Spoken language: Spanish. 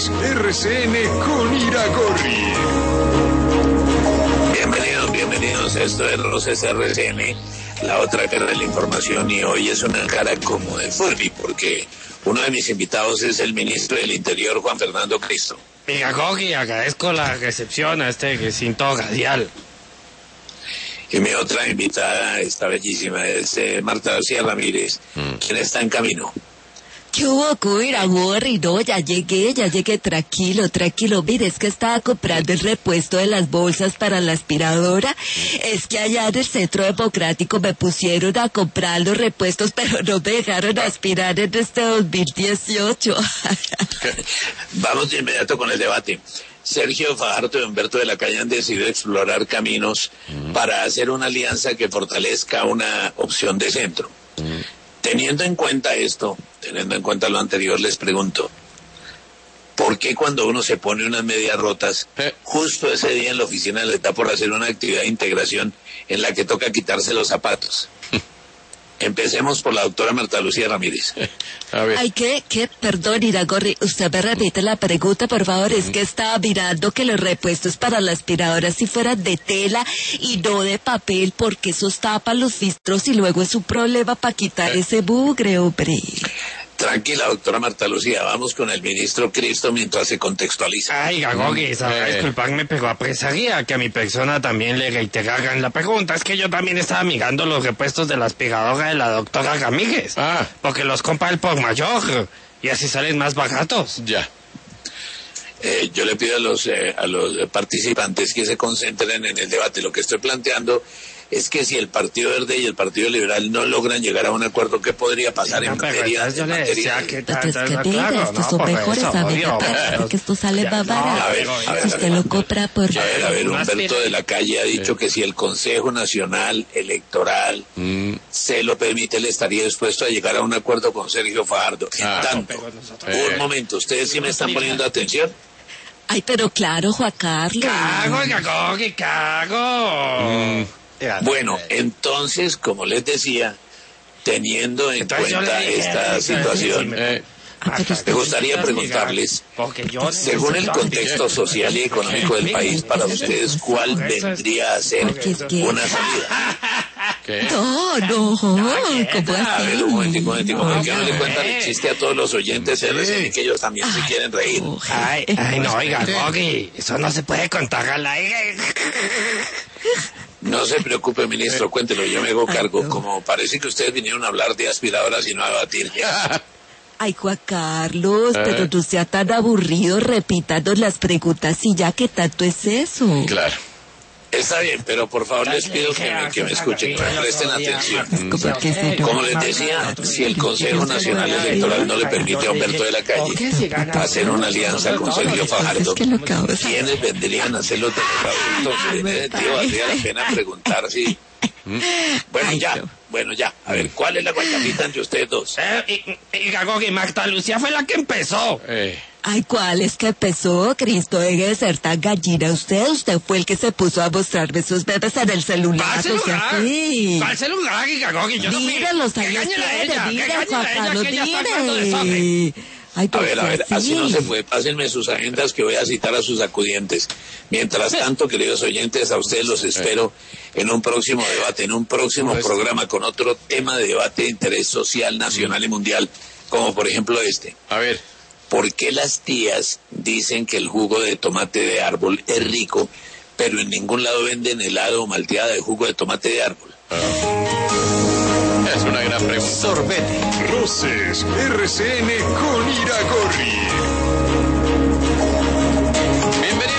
Roces RCN con Iragorri. Bienvenidos, esto es Roces RCN, la otra cara de la información, y hoy es una cara como de Furby, porque uno de mis invitados es el ministro del Interior, Juan Fernando Cristo. Iragorri, agradezco la recepción a este recinto radial. Y mi otra invitada, esta bellísima, es Marta García Ramírez, quien está en camino. ¿Qué hubo, Iragorri? No, ya llegué, tranquilo. Mire, es que estaba comprando el repuesto de las bolsas para la aspiradora. Es que allá en el Centro Democrático me pusieron a comprar los repuestos, pero no me dejaron aspirar en este 2018. Vamos de inmediato con el debate. Sergio Fajardo y Humberto de la Calle han decidido explorar caminos para hacer una alianza que fortalezca una opción de centro. Teniendo en cuenta esto, teniendo en cuenta lo anterior, les pregunto, ¿por qué cuando uno se pone unas medias rotas, justo ese día en la oficina le da por hacer una actividad de integración en la que toca quitarse los zapatos? Empecemos por la doctora Marta Lucía Ramírez. A ver. Ay, perdón, Iragorri, usted me repite la pregunta, por favor. Es que estaba mirando que los repuestos para la aspiradora si fueran de tela y no de papel, porque eso tapa los filtros y luego es un problema para quitar ese bugre, hombre. Tranquila, doctora Marta Lucía, vamos con el ministro Cristo mientras se contextualiza. Ay, Iragorri, disculpadme, pero apreciaría que a mi persona también le reiteraran la pregunta. Es que yo también estaba mirando los repuestos de la aspiradora de la doctora Ramírez. Porque los compra el por mayor y así salen más baratos. Ya. Yo le pido a los participantes que se concentren en el debate. Lo que estoy planteando es que si el Partido Verde y el Partido Liberal no logran llegar a un acuerdo, ¿qué podría pasar en materia? Yo le decía que estos son mejores, porque esto sale más barato. Si usted lo compra por... A ver, Humberto de la Calle ha dicho que si el Consejo Nacional Electoral se lo permite, él estaría dispuesto a llegar a un acuerdo con Sergio Fajardo. En tanto, un momento, ¿ustedes sí me están poniendo atención? Ay, pero claro, Juan Carlos. Cago. Bueno, entonces, como les decía, teniendo en cuenta esta situación, me gustaría preguntarles, según el contexto social y económico del país, para ustedes, ¿cuál vendría a ser una salida? No, ¿cómo así? A ver, un momentico, ¿por qué no le cuentan el chiste a todos los oyentes de RCN que ellos también se quieren reír? Ay, no, oiga, Gogi, eso no se puede contar al aire. No se preocupe, ministro, cuéntelo, yo me hago cargo. Como parece que ustedes vinieron a hablar de aspiradoras y no a debatir. Ay, Juan Carlos, pero no sea tan aburrido repitando las preguntas y ya, ¿qué tanto es eso? Claro. Está bien, pero por favor les pido que me escuchen, que me presten atención. Como les decía, si el Consejo Nacional Electoral no le permite a Humberto de la Calle hacer una alianza con Sergio Fajardo, ¿quiénes vendrían a hacerlo de los adultos? Valdría la pena preguntar si... Bueno, ya. A ver, ¿cuál es la guachapita entre ustedes dos? Y Marta Lucía fue la que empezó. Ay, ¿cuál es que empezó? Cristo, deje de ser tan gallina. Usted fue el que se puso a mostrarme sus bebés en el celular. ¿Cuál celular, Iragorri? Yo no fui. Mire, los años mire, Juan Carlos, mire. Ay, a ver, así no se puede. Pásenme sus agendas que voy a citar a sus acudientes. Mientras tanto, queridos oyentes, a ustedes los espero en un próximo debate, en un próximo programa con otro tema de debate de interés social, nacional y mundial, como por ejemplo este. A ver. ¿Por qué las tías dicen que el jugo de tomate de árbol es rico, pero en ningún lado venden helado o malteada de jugo de tomate de árbol? Es una gran pregunta. Sorbete. Roces RCN con Iragorri.